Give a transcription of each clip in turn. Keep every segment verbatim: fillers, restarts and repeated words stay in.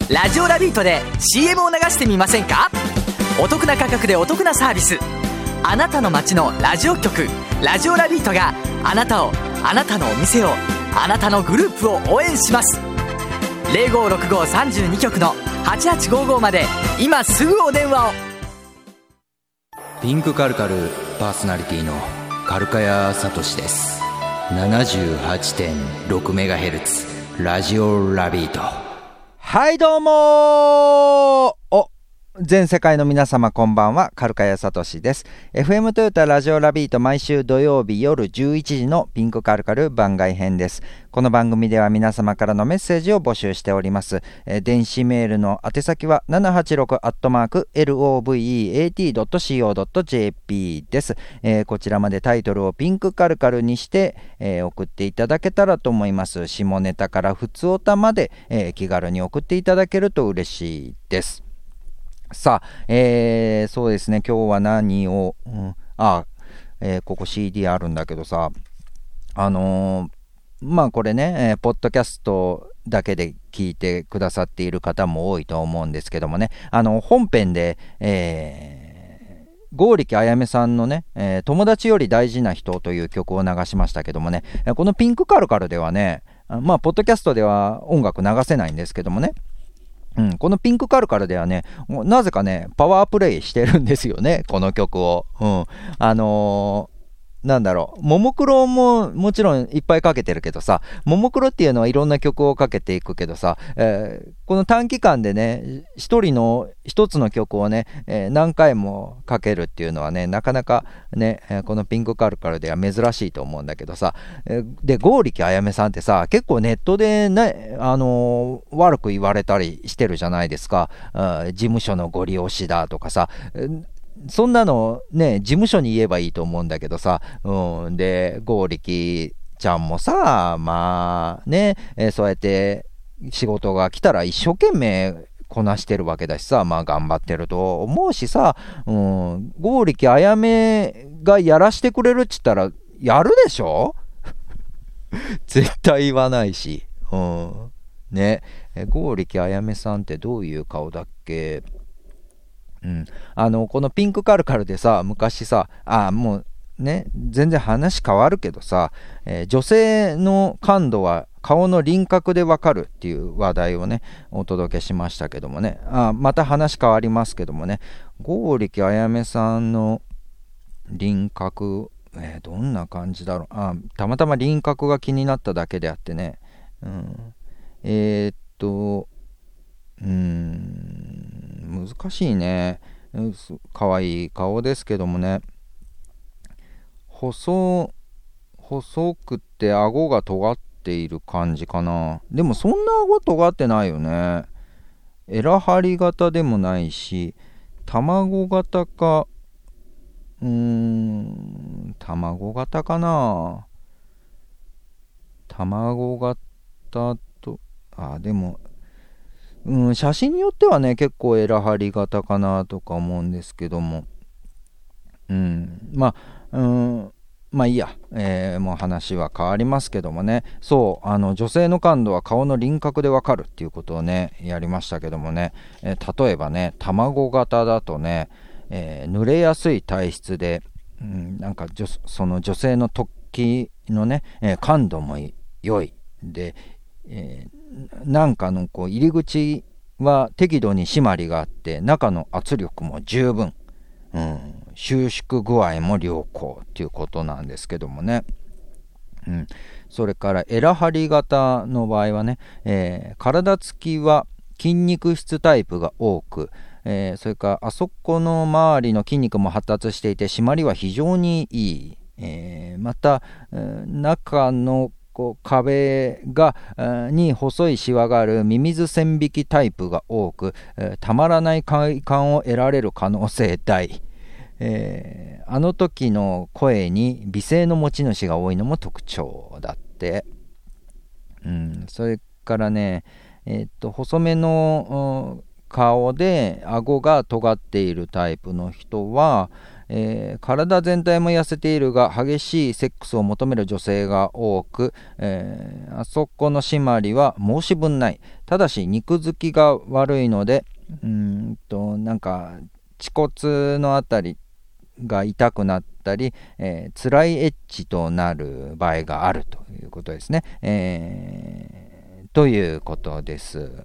ラジオラビートで シーエム を流してみませんか？お得な価格でお得なサービス。あなたの街のラジオ局ラジオラビートがあなたを、あなたのお店を、あなたのグループを応援します。 ゼロごろくごさんじゅうに 局のはちはちごーごーまで今すぐお電話を。 ピンクカルカルパーソナリティのカルカヤサトシです。 ななじゅうはちてんろくメガヘルツ ラジオラビート。 はいどうもお全世界の皆様こんばんは、カルカヤサトシです。 エフエム トヨタラジオラビート、毎週土曜日夜じゅういちじのピンクカルカル番外編です。この番組では皆様からのメッセージを募集しております。えー、電子メールの宛先は ななはちろく アットマーク エルオーブイイーエーティー ドット シーオー ドット ジェーピー です。えー、こちらまでタイトルをピンクカルカルにして、えー、送っていただけたらと思います。下ネタからふつおたまで、えー、気軽に送っていただけると嬉しいです。さあ、えー、そうですね、今日は何を、うん、あ、えー、ここ シーディー あるんだけどさ、あのー、まあこれね、えー、ポッドキャストだけで聞いてくださっている方も多いと思うんですけどもね、あの本編で、えー、剛力あやめさんのね、えー、友達より大事な人という曲を流しましたけどもね、このピンクカルカルではね、まあポッドキャストでは音楽流せないんですけどもね、うん、このピンクカルカルではね、なぜかね、パワープレイしてるんですよね、この曲を。うん。あのー、なんだろう、ももクロももちろんいっぱいかけてるけどさ、ももクロっていうのはいろんな曲をかけていくけどさ、えー、この短期間でね、一人の一つの曲をね、えー、何回もかけるっていうのはね、なかなかね、このピンクカルカルでは珍しいと思うんだけどさ、えー、で、剛力あやめさんってさ、結構ネットでね、あのー、悪く言われたりしてるじゃないですか。あ、事務所のご利用しだとかさ、そんなのね、事務所に言えばいいと思うんだけどさ、うん、で、剛力ちゃんもさ、まあね、えー、そうやって仕事が来たら一生懸命こなしてるわけだしさ、まあ頑張ってると思うしさ、うん、剛力あやめがやらしてくれるっつったらやるでしょ絶対言わないし、うん、ね、剛力あやめさんってどういう顔だっけ？うん、あのこのピンクカルカルでさ、昔さ、あ、もうね、全然話変わるけどさ、えー、女性の感度は顔の輪郭でわかるっていう話題をね、お届けしましたけどもね、あ、また話変わりますけどもね、剛力あやめさんの輪郭、えー、どんな感じだろう。あ、たまたま輪郭が気になっただけであってね、うん、えー、っとうーん難しいね。かわいい顔ですけどもね、細細くて顎が尖っている感じかな。でもそんな顎尖ってないよね。エラハリ型でもないし、卵型か、うーん卵型かな。卵型と、あ、でもうん、写真によってはね、結構エラハリ型かなとか思うんですけども、うん、まあ、うん、まあいいや、えー、もう話は変わりますけどもね、そう、あの女性の感度は顔の輪郭でわかるっていうことをね、やりましたけどもね、えー、例えばね、卵型だとね、えー、濡れやすい体質で、うん、なんかその女性の突起のね、えー、感度も良いで、えーなんかのこう入り口は適度に締まりがあって中の圧力も十分、うん、収縮具合も良好っていうことなんですけどもね、うん、それからエラハリ型の場合はね、えー、体つきは筋肉質タイプが多く、えー、それからあそこの周りの筋肉も発達していて締まりは非常にいい、えー、また、えー、中のこう壁がに細いシワがあるミミズ線引きタイプが多く、えー、たまらない快感を得られる可能性大、えー、あの時の声に美声の持ち主が多いのも特徴だって、うん、それからね、えー、っと細めの顔で顎が尖っているタイプの人は、 えー、体全体も痩せているが激しいセックスを求める女性が多く、えー、あそこの締まりは申し分ない。ただし肉付きが悪いのでうーんとなんか恥骨のあたりが痛くなったり、えー、辛いエッチとなる場合があるということですね、えー、ということです。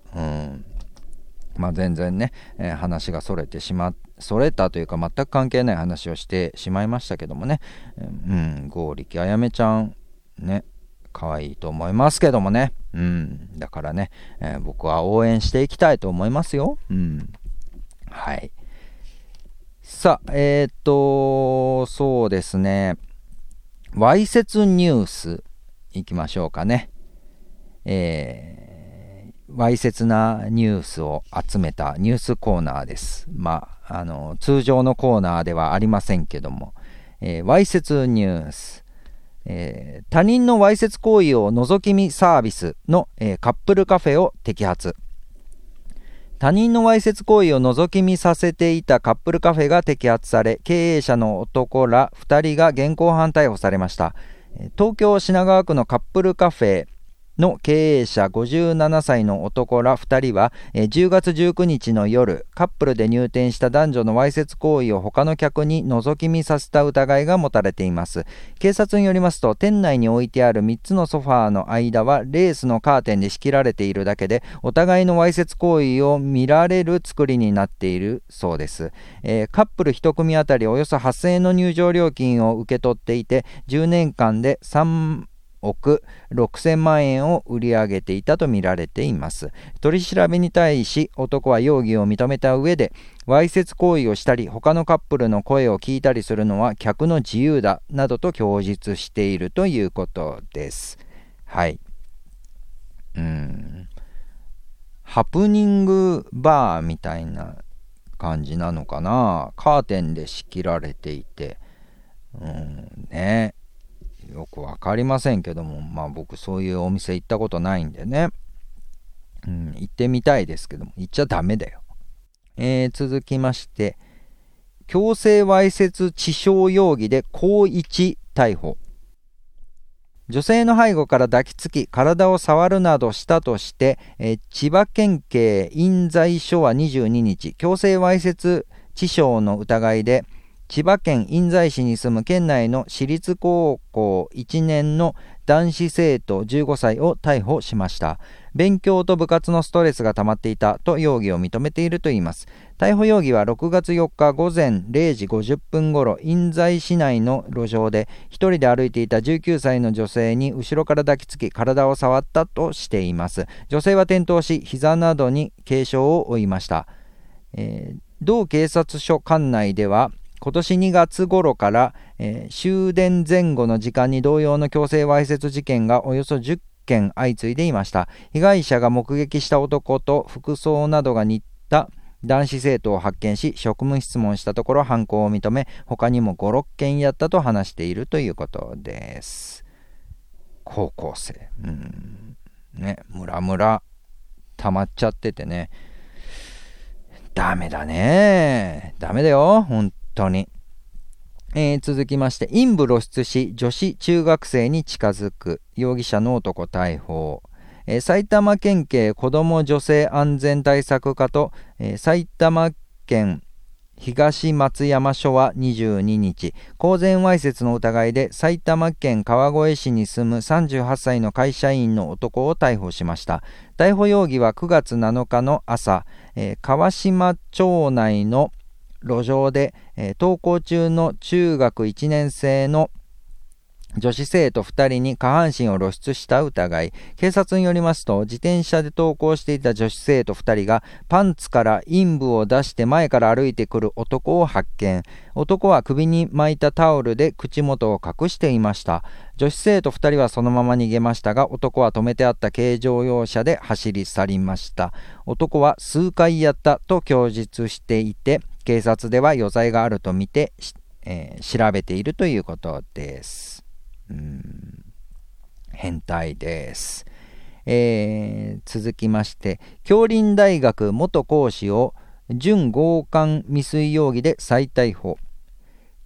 うんまあ、全然ね、えー、話がそれてしまそれたというか全く関係ない話をしてしまいましたけどもね、うん、剛力あやめちゃんね可愛いと思いますけどもね、うん、だからね、えー、僕は応援していきたいと思いますよ。うん、はい。さあ、えー、っとそうですね、わいせつニュースいきましょうかね。えーわいせつなニュースを集めたニュースコーナーです。まあ、あの通常のコーナーではありませんけども、えー、わいせつニュース、えー、他人のわいせつ行為を覗き見サービスの、えー、カップルカフェを摘発。他人のわいせつ行為を覗き見させていたカップルカフェが摘発され、経営者の男らふたりが現行犯逮捕されました。東京品川区のカップルカフェの経営者ごじゅうななさいの男らふたりはじゅうがつじゅうくにちの夜、カップルで入店した男女のわいせつ行為を他の客に覗き見させた疑いが持たれています。警察によりますと、店内に置いてあるみっつのソファーの間はレースのカーテンで仕切られているだけで、お互いのわいせつ行為を見られる作りになっているそうです。えー、カップルいち組あたりおよそはっせんえんの入場料金を受け取っていて、じゅうねんかんでさんおくろくせんまんえんを売り上げていたとみられています。取り調べに対し男は容疑を認めた上で、わいせつ行為をしたり他のカップルの声を聞いたりするのは客の自由だなどと供述しているということです。はい。うーんハプニングバーみたいな感じなのかな。カーテンで仕切られていて、うんねよくわかりませんけども、まあ僕そういうお店行ったことないんでね、うん、行ってみたいですけども、行っちゃダメだよ。えー、続きまして、強制わいせつ致傷容疑で高一逮捕。女性の背後から抱きつき体を触るなどしたとして、えー、千葉県警印西署はにじゅうににち、強制わいせつ致傷の疑いで千葉県印西市に住む県内の私立高校いちねんの男子生徒じゅうごさいを逮捕しました。勉強と部活のストレスが溜まっていたと容疑を認めているといいます。逮捕容疑はろくがつよっかごぜんれいじごじゅっぷん頃、印西市内の路上で一人で歩いていたじゅうきゅうさいの女性に後ろから抱きつき体を触ったとしています。女性は転倒し膝などに軽傷を負いました。えー、同警察署管内では今年にがつ頃から、えー、終電前後の時間に同様の強制わいせつ事件がおよそじゅっけん相次いでいました。被害者が目撃した男と服装などが似た男子生徒を発見し、職務質問したところ犯行を認め、他にもご、ろっけんやったと話しているということです。高校生、うんね、ムラムラ溜まっちゃっててね、ダメだね、ダメだよ本当に。えー、続きまして、陰部露出し女子中学生に近づく容疑者の男逮捕。えー、埼玉県警子ども女性安全対策課と、えー、埼玉県東松山署はにじゅうににち、公然わいせつの疑いで埼玉県川越市に住むさんじゅうはっさいの会社員の男を逮捕しました。逮捕容疑はくがつなのかの朝、えー、川島町内の路上で、えー、登校中の中学いちねんせいの女子生徒ふたりに下半身を露出した疑い。警察によりますと、自転車で登校していた女子生徒ふたりがパンツから陰部を出して前から歩いてくる男を発見。男は首に巻いたタオルで口元を隠していました。女子生徒ふたりはそのまま逃げましたが、男は止めてあった軽乗用車で走り去りました。男は数回やったと供述していて、警察では余罪があるとみて、えー、調べているということです。うーん変態です。えー、続きまして、杏林大学元講師を準強姦未遂容疑で再逮捕。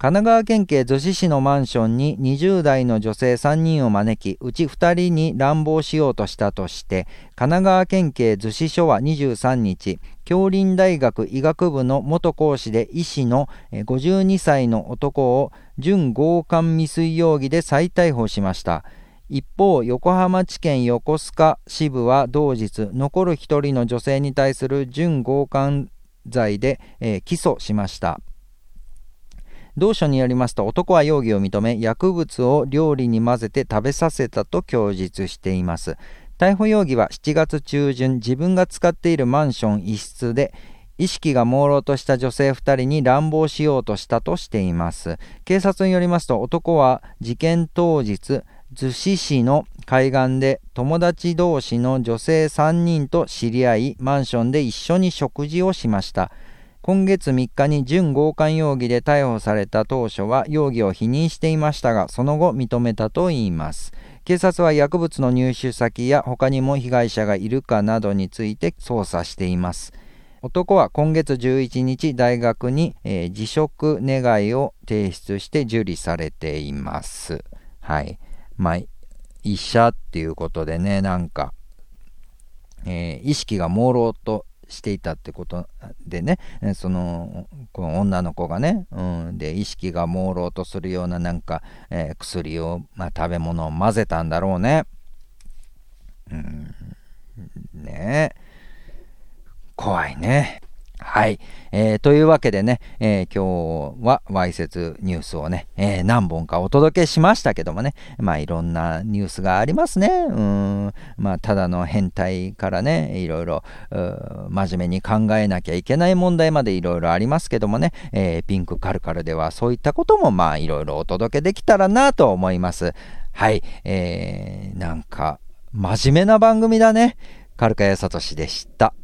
神奈川県警逗子市のマンションににじゅう代の女性さんにんを招き、うちふたりに乱暴しようとしたとして、神奈川県警逗子署はにじゅうさんにち、杏林大学医学部の元講師で医師のごじゅうにさいの男を準強姦未遂容疑で再逮捕しました。一方、横浜地検横須賀支部は同日、残るひとりの女性に対する準強姦罪で、えー、起訴しました。同署によりますと、男は容疑を認め、薬物を料理に混ぜて食べさせたと供述しています。逮捕容疑はしちがつちゅうじゅん、自分が使っているマンション一室で、意識が朦朧とした女性ふたりに乱暴しようとしたとしています。警察によりますと、男は事件当日、逗子市の海岸で友達同士の女性さんにんと知り合い、マンションで一緒に食事をしました。今月みっかに準強姦容疑で逮捕された当初は容疑を否認していましたが、その後認めたといいます。警察は薬物の入手先や他にも被害者がいるかなどについて捜査しています。男は今月じゅういちにち大学に、えー、辞職願いを提出して受理されています。はい。まあ、医者っていうことでね、なんか、えー、意識が朦朧としていたってことでね、そのこの女の子がね、うん、で意識が朦朧とするようななんか、えー、薬を、まあ、食べ物を混ぜたんだろうね。うん、ねえ、怖いね。はい、えー、というわけでね、えー、今日はわいせつニュースをね、えー、何本かお届けしましたけどもね、まあいろんなニュースがありますね。うーん、まあただの変態からね、いろいろ真面目に考えなきゃいけない問題までいろいろありますけどもね、えー、ピンクカルカルではそういったこともまあいろいろお届けできたらなと思います。はい、えー、なんか真面目な番組だね。カルカヤサトシでした。